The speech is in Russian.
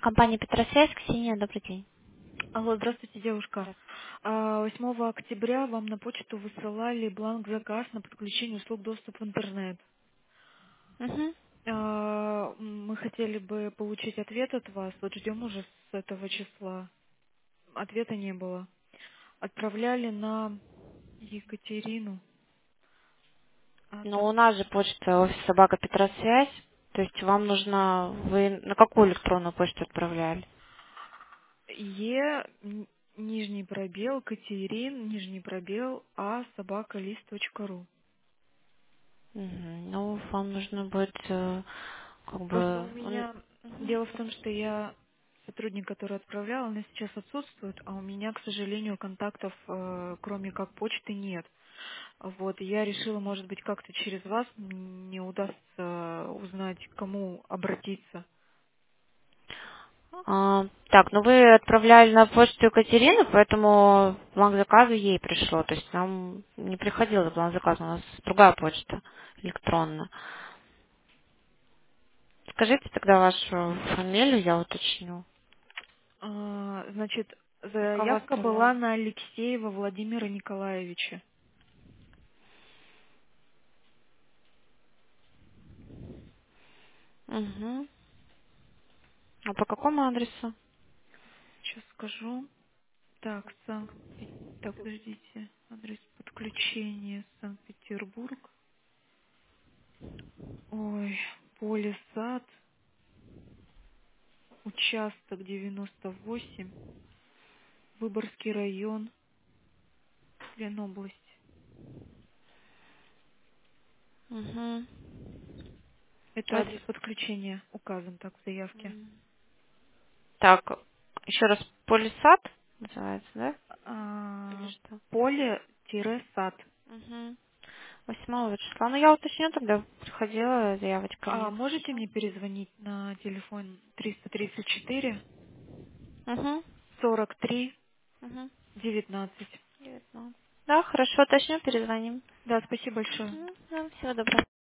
Компания Петросвязь, Ксения, добрый день. Алло, здравствуйте, девушка. Здравствуйте. 8 октября вам на почту высылали бланк заказ на подключение услуг доступ в интернет. Мгм. Мы хотели бы получить ответ от вас. Вот ждем уже с этого числа. Ответа не было. Отправляли на Екатерину. Но Так, у нас же почта офис собака Петросвязь, то есть вам нужно, вы на какую электронную почту отправляли? нижний пробел, Катерин, нижний пробел, собакалист.ру. Мгм. Ну, вам нужно будет, как Просто бы... у меня дело в том, что я сотрудник, который отправлял, она сейчас отсутствует, а у меня, к сожалению, контактов, кроме как почты, нет. Вот, и я решила, может быть, как-то через вас мне удастся узнать, к кому обратиться. Так, ну вы отправляли на почту Екатерины, поэтому бланк заказа ей пришло. То есть нам не приходил бланк заказа, у нас другая почта электронная. Скажите тогда вашу фамилию, я уточню. Значит, На кого заявка отправляли? была на Алексеева Владимира Николаевича. Угу. А по какому адресу? Сейчас скажу. Так, так, подождите. Адрес подключения Санкт-Петербург. Ой, поле сад. Участок 98, Выборгский район, Ленобласть. Угу. Это адрес подключения указан так в заявке. Так, еще раз, полисад называется, да? Или А, что? Поле-сад. Угу. 8 числа. Ну, я уточню тогда. Приходила заявочка А мне. можете мне перезвонить на телефон 334 Угу. 43 Угу. 19? 19. Да, хорошо, уточню, перезвоним. Да, спасибо большое. Да, всего доброго.